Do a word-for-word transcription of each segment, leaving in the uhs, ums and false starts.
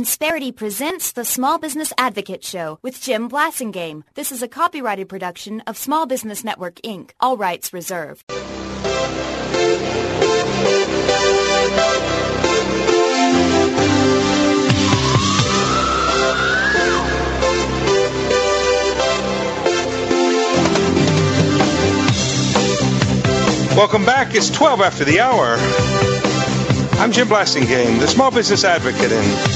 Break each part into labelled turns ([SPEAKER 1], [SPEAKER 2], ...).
[SPEAKER 1] Insperity presents the Small Business Advocate Show with Jim Blasingame. This is a copyrighted production of Small Business Network, Incorporated. All rights reserved.
[SPEAKER 2] Welcome back. It's twelve after the hour. I'm Jim Blasingame, the Small Business Advocate, and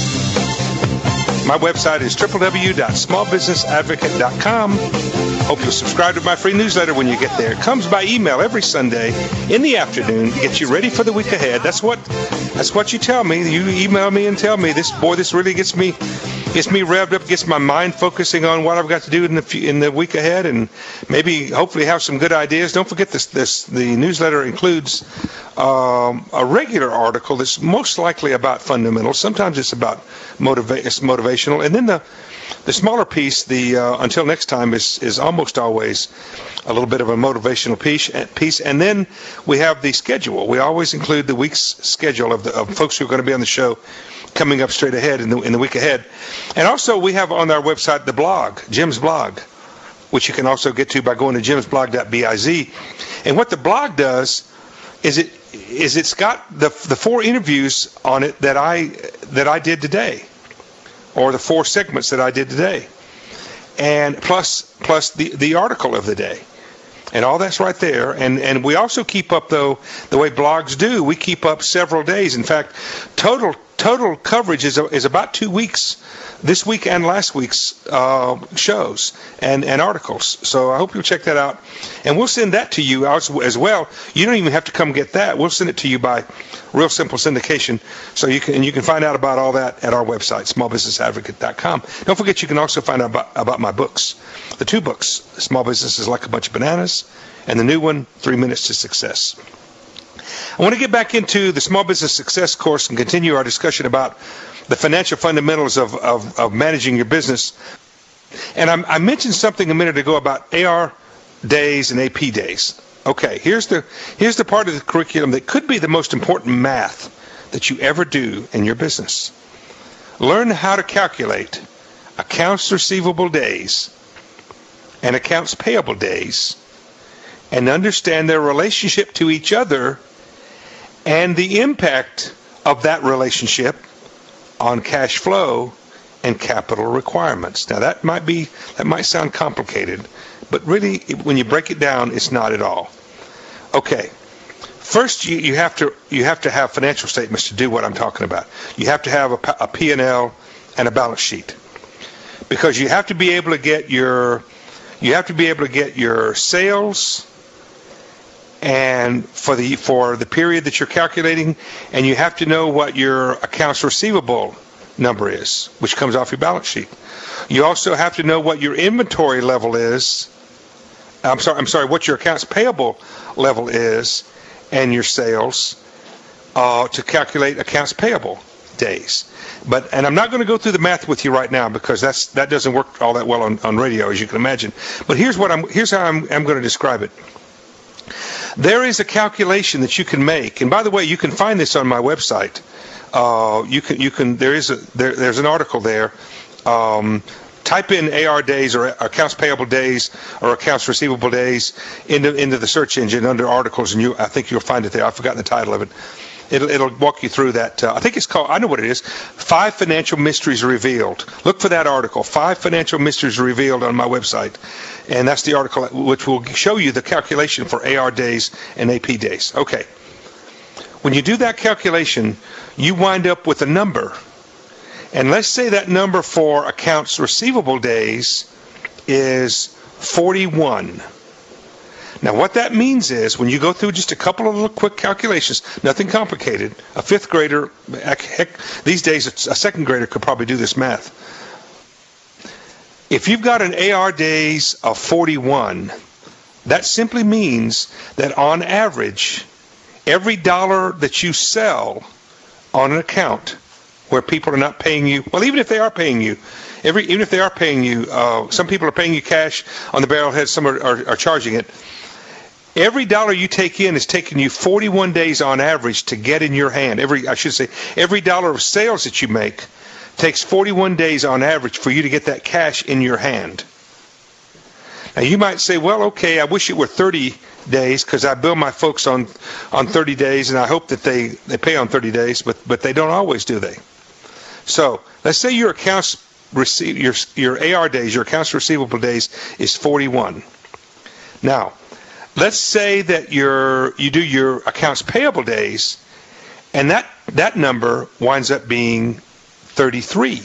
[SPEAKER 2] my website is w w w dot small business advocate dot com. Hope you'll subscribe to my free newsletter when you get there. It comes by email every Sunday in the afternoon to get you ready for the week ahead. That's what that's what you tell me. You email me and tell me, this boy, this really gets me gets me revved up, gets my mind focusing on what I've got to do in the in the week ahead, and maybe hopefully have some good ideas. Don't forget this this the newsletter includes um, a regular article that's most likely about fundamentals. Sometimes it's about motiva- it's motivational, and then the The smaller piece, the uh, until next time, is is almost always a little bit of a motivational piece. Piece, and then we have the schedule. We always include the week's schedule of the of folks who are going to be on the show coming up straight ahead in the in the week ahead. And also we have on our website the blog, Jim's blog, which you can also get to by going to jims blog dot biz. And what the blog does is it is it's got the the four interviews on it that I that I did today, or the four segments that I did today, and plus plus the, the article of the day. And all that's right there. And and we also keep up, though, the way blogs do, we keep up several days. In fact, total total coverage is is about two weeks, this week and last week's uh, shows and, and articles. So I hope you'll check that out. And we'll send that to you as, as well. You don't even have to come get that. We'll send it to you by real simple syndication. So you can and you can find out about all that at our website, small business advocate dot com. Don't forget, you can also find out about, about my books. The two books, Small Business is Like a Bunch of Bananas, and the new one, Three Minutes to Success. I want to get back into the Small Business Success course and continue our discussion about the financial fundamentals of, of, of managing your business. And I, I mentioned something a minute ago about A R days and A P days. Okay, here's the here's the part of the curriculum that could be the most important math that you ever do in your business. Learn how to calculate accounts receivable days and accounts payable days, and understand their relationship to each other and the impact of that relationship on cash flow and capital requirements. Now that might be that might sound complicated, but really when you break it down, it's not at all. Okay. First, you, you have to you have to have financial statements to do what I'm talking about. You have to have a, a P and L and a balance sheet, because you have to be able to get your you have to be able to get your sales and for the for the period that you're calculating, and you have to know what your accounts receivable number is, which comes off your balance sheet. You also have to know what your inventory level is. I'm sorry, I'm sorry, what your accounts payable level is, and your sales uh, to calculate accounts payable days. But and I'm not going to go through the math with you right now, because that's that doesn't work all that well on, on radio, as you can imagine. But here's what I'm here's how I'm, I'm going to describe it. There is a calculation that you can make, and by the way, you can find this on my website. Uh, you can you can there is a there, there's an article there. Um, type in A R days or accounts payable days or accounts receivable days into into the search engine under articles, and you I think you'll find it there. I've forgotten the title of it. It'll, it'll walk you through that. Uh, I think it's called, I know what it is, Five Financial Mysteries Revealed. Look for that article, Five Financial Mysteries Revealed, on my website. And that's the article which will show you the calculation for A R days and A P days. Okay. When you do that calculation, you wind up with a number. And let's say that number for accounts receivable days is forty-one. Now, what that means is, when you go through just a couple of little quick calculations, nothing complicated, a fifth grader, heck, these days a second grader could probably do this math. If you've got an A R days of forty-one, that simply means that on average, every dollar that you sell on an account where people are not paying you, well, even if they are paying you, every even if they are paying you, uh, some people are paying you cash on the barrelhead, some are, are, are charging it. Every dollar you take in is taking you forty-one days on average to get in your hand. Every, I should say, every dollar of sales that you make It takes forty-one days on average for you to get that cash in your hand. Now, you might say, well, okay, I wish it were thirty days because I bill my folks on, on thirty days, and I hope that they, they pay on thirty days, but, but they don't always, do they? So let's say your accounts receive your your A R days, your accounts receivable days is forty-one. Now, let's say that your you do your accounts payable days, and that that number winds up being thirty-three.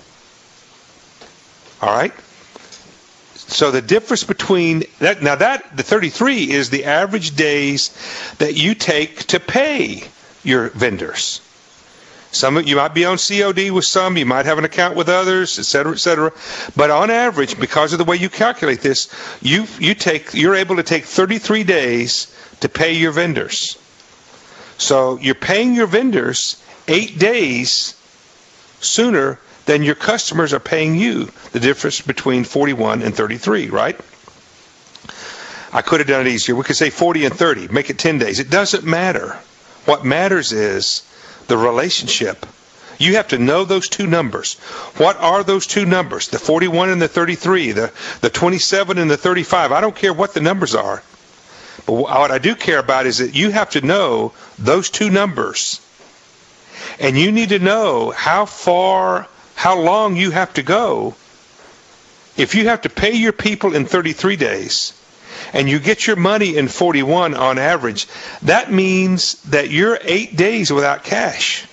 [SPEAKER 2] All right. So the difference between that now that the thirty-three is the average days that you take to pay your vendors. Some of you might be on C O D with some, you might have an account with others, et cetera, et cetera. But on average, because of the way you calculate this, you you take you're able to take thirty-three days to pay your vendors. So you're paying your vendors eight days sooner than your customers are paying you. The difference between forty-one and thirty-three, right? I could have done it easier. We could say forty and thirty, make it ten days. It doesn't matter. What matters is the relationship. You have to know those two numbers. What are those two numbers? The forty-one and the thirty-three, the, the twenty-seven and the thirty-five. I don't care what the numbers are. But what I do care about is that you have to know those two numbers. And you need to know how far, how long you have to go. If you have to pay your people in thirty-three days, and you get your money in forty-one on average, that means that you're eight days without cash.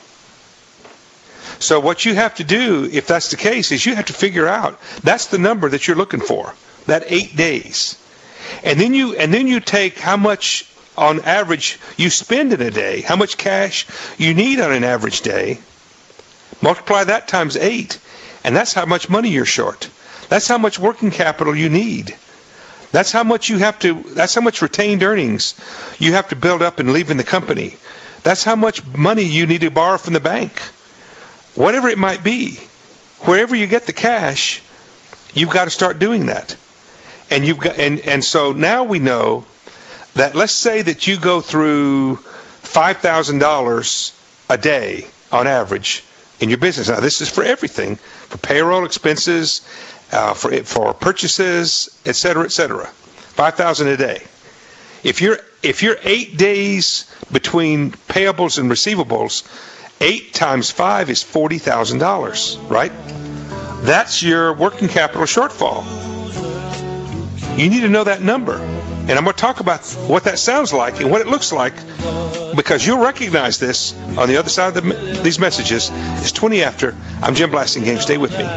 [SPEAKER 2] So what you have to do, if that's the case, is you have to figure out, that's the number that you're looking for, that eight days. And then you and then you take how much on average you spend in a day, how much cash you need on an average day, multiply that times eight, and that's how much money you're short. That's how much working capital you need. That's how much you have to, that's how much retained earnings you have to build up in leaving the company. That's how much money you need to borrow from the bank. Whatever it might be, wherever you get the cash, you've got to start doing that. And you've got, and, and so now we know that, let's say that you go through five thousand dollars a day on average in your business. Now, this is for everything, for payroll expenses, uh, for for purchases, et cetera, et cetera. five thousand dollars a day. If you're if you're eight days between payables and receivables, eight times five is forty thousand dollars, right? That's your working capital shortfall. You need to know that number. And I'm going to talk about what that sounds like and what it looks like, because you'll recognize this on the other side of the, these messages. It's twenty after. I'm Jim Blasingame. Stay with me.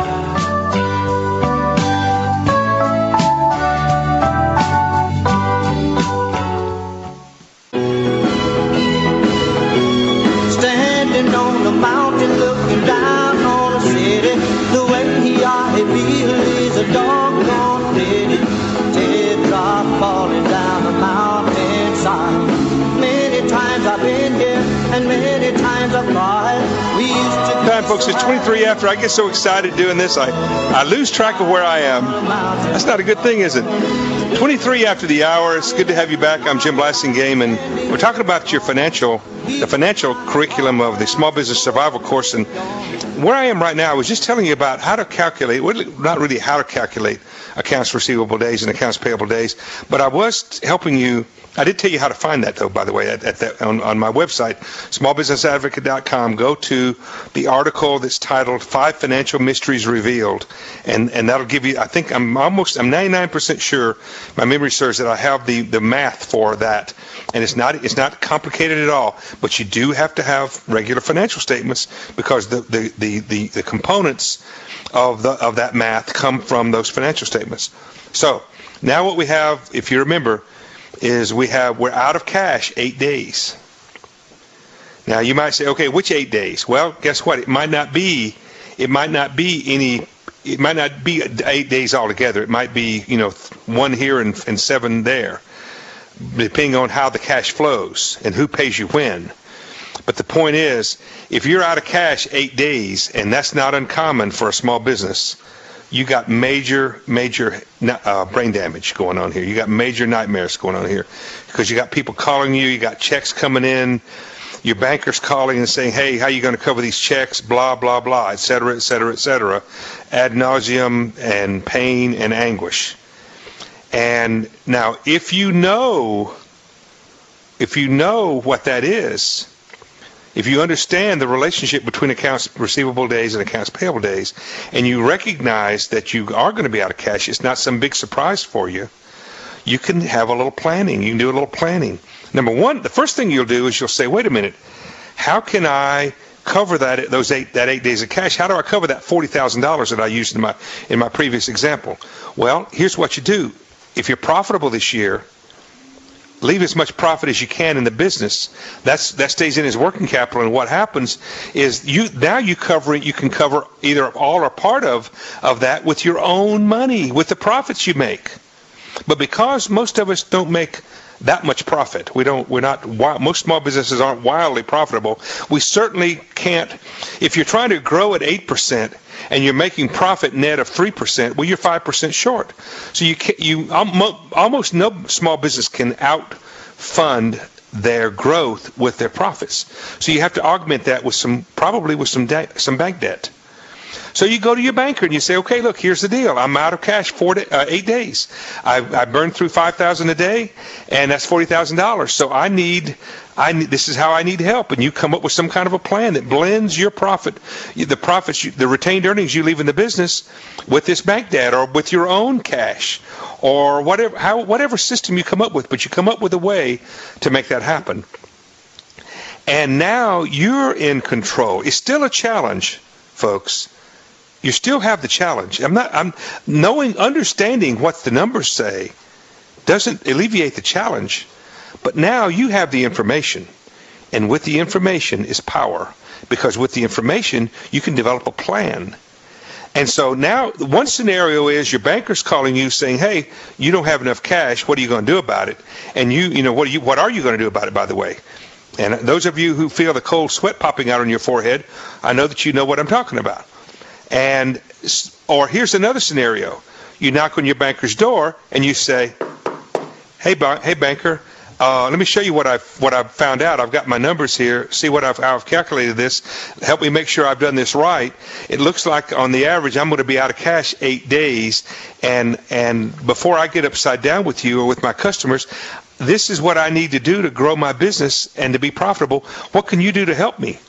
[SPEAKER 3] Standing on the mountain looking down on the city, the way he ought to feel is a doggone pity. Teardrop falling down the mountainside. Many times I've been here and many times I've cried. We used to
[SPEAKER 2] Time, folks. It's twenty-three after. I get so excited doing this, I, I lose track of where I am. That's not a good thing, is it? twenty-three after the hour. It's good to have you back. I'm Jim Blasingame, and we're talking about your financial, the financial curriculum of the Small Business Survival Course. And where I am right now, I was just telling you about how to calculate, well, not really how to calculate accounts receivable days and accounts payable days, but I was helping you. I did tell you how to find that, though, by the way, at, at the, on, on my website, small business advocate dot com. Go to the article that's titled Five Financial Mysteries Revealed, and, and that'll give you, I think I'm almost, I'm ninety-nine percent sure, my memory serves, that I have the, the math for that. And it's not it's not complicated at all, but you do have to have regular financial statements, because the, the, the, the, the components of the of that math come from those financial statements. So now what we have, if you remember, is we have we're out of cash eight days. Now you might say, okay, which eight days? Well, guess what? It might not be it might not be any it might not be eight days altogether. It might be, you know, one here and, and seven there, depending on how the cash flows and who pays you when. But the point is, if you're out of cash eight days, and that's not uncommon for a small business, you got major, major uh, brain damage going on here. You got major nightmares going on here, because you got people calling you, you got checks coming in, your banker's calling and saying, hey, how are you going to cover these checks, blah, blah, blah, et cetera, et cetera, et cetera, ad nauseum and pain and anguish. And now, if you know, if you know what that is, if you understand the relationship between accounts receivable days and accounts payable days, and you recognize that you are going to be out of cash, it's not some big surprise for you, you can have a little planning. You can do a little planning. Number one, the first thing you'll do is you'll say, wait a minute, how can I cover that those eight that eight days of cash? How do I cover that forty thousand dollars that I used in my in my previous example? Well, here's what you do. If you're profitable this year, leave as much profit as you can in the business. That's that stays in as working capital, and what happens is you now you cover it. You can cover either all or part of of that with your own money, with the profits you make. But because most of us don't make that much profit, we don't. We're not. Most small businesses aren't wildly profitable. We certainly can't. If you're trying to grow at eight percent and you're making profit net of three percent, well, you're five percent short. So you can, you almost no small business can outfund their growth with their profits. So you have to augment that with some, probably with some de- some bank debt. So you go to your banker and you say, okay, look, here's the deal. I'm out of cash four to, uh, eight days. I, I burned through five thousand dollars a day, and that's forty thousand dollars. So I need, I need, this is how I need help. And you come up with some kind of a plan that blends your profit, the profits, you, the retained earnings you leave in the business with this bank debt or with your own cash or whatever, how, whatever system you come up with. But you come up with a way to make that happen. And now you're in control. It's still a challenge, folks. You still have the challenge. I'm not. I'm knowing, understanding what the numbers say doesn't alleviate the challenge. But now you have the information, and with the information is power. Because with the information, you can develop a plan. And so now, one scenario is your banker's calling you saying, "Hey, you don't have enough cash. What are you going to do about it?" And you, you know, what are you? What are you going to do about it? By the way, and those of you who feel the cold sweat popping out on your forehead, I know that you know what I'm talking about. And, or here's another scenario. You knock on your banker's door and you say, hey, ba- hey banker, uh, let me show you what I've, what I've found out. I've got my numbers here. See what I've, how I've calculated this. Help me make sure I've done this right. It looks like on the average I'm going to be out of cash eight days. And, and before I get upside down with you or with my customers, this is what I need to do to grow my business and to be profitable. What can you do to help me?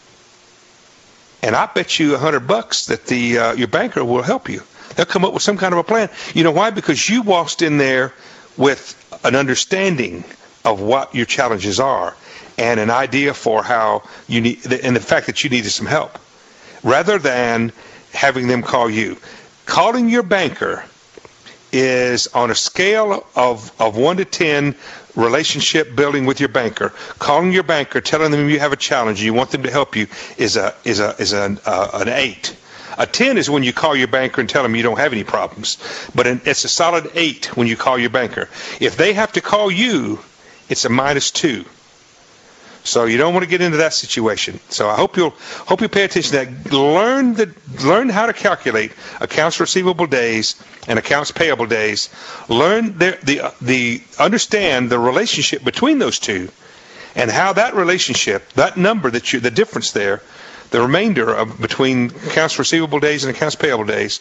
[SPEAKER 2] And I bet you a hundred bucks that the uh, your banker will help you. They'll come up with some kind of a plan. You know why? Because you walked in there with an understanding of what your challenges are and an idea for how you need, and the fact that you needed some help, rather than having them call you. Calling your banker is on a scale of, of one to ten. Relationship building with your banker, calling your banker, telling them you have a challenge and you want them to help you is a is a is an uh, an eight. A ten is when you call your banker and tell them you don't have any problems, but an, it's a solid eight when you call your banker. If they have to call you, it's a minus two. So you don't want to get into that situation. So I hope you'll hope you pay attention to that. Learn the learn how to calculate accounts receivable days and accounts payable days. Learn the the the understand the relationship between those two, and how that relationship, that number that you, the difference there, the remainder of between accounts receivable days and accounts payable days,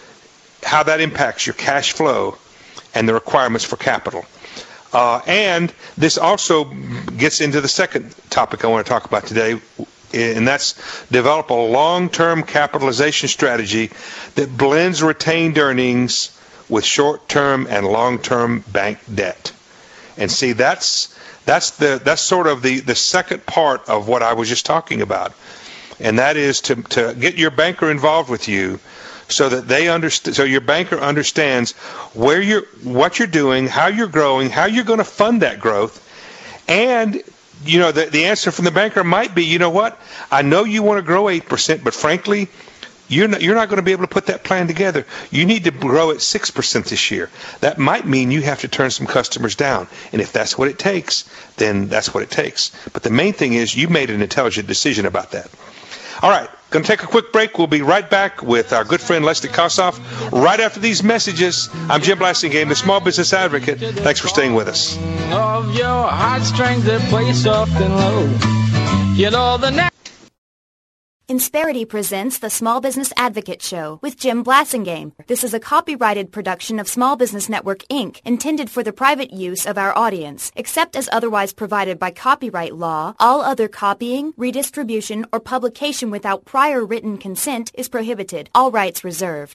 [SPEAKER 2] how that impacts your cash flow and the requirements for capital. Uh, and this also gets into the second topic I want to talk about today, and that's develop a long-term capitalization strategy that blends retained earnings with short-term and long-term bank debt. And see, that's that's the that's sort of the, the second part of what I was just talking about, and that is to to get your banker involved with you, so that they understand, so your banker understands where you're, what you're doing, how you're growing, how you're going to fund that growth. And, you know, the, the answer from the banker might be, you know what, I know you want to grow eight percent, but frankly, you're not, you're not going to be able to put that plan together. You need to grow at six percent this year. That might mean you have to turn some customers down. And if that's what it takes, then that's what it takes. But the main thing is you made an intelligent decision about that. All right, going to take a quick break. We'll be right back with our good friend Leslie Kossoff right after these messages. I'm Jim Blasingame, the Small Business Advocate. Thanks for staying with us.
[SPEAKER 4] Of your heartstrings that play soft and low. You know the next.
[SPEAKER 1] Insperity presents the Small Business Advocate Show with Jim Blasingame. This is a copyrighted production of Small Business Network, Incorporated, intended for the private use of our audience. Except as otherwise provided by copyright law, all other copying, redistribution, or publication without prior written consent is prohibited. All rights reserved.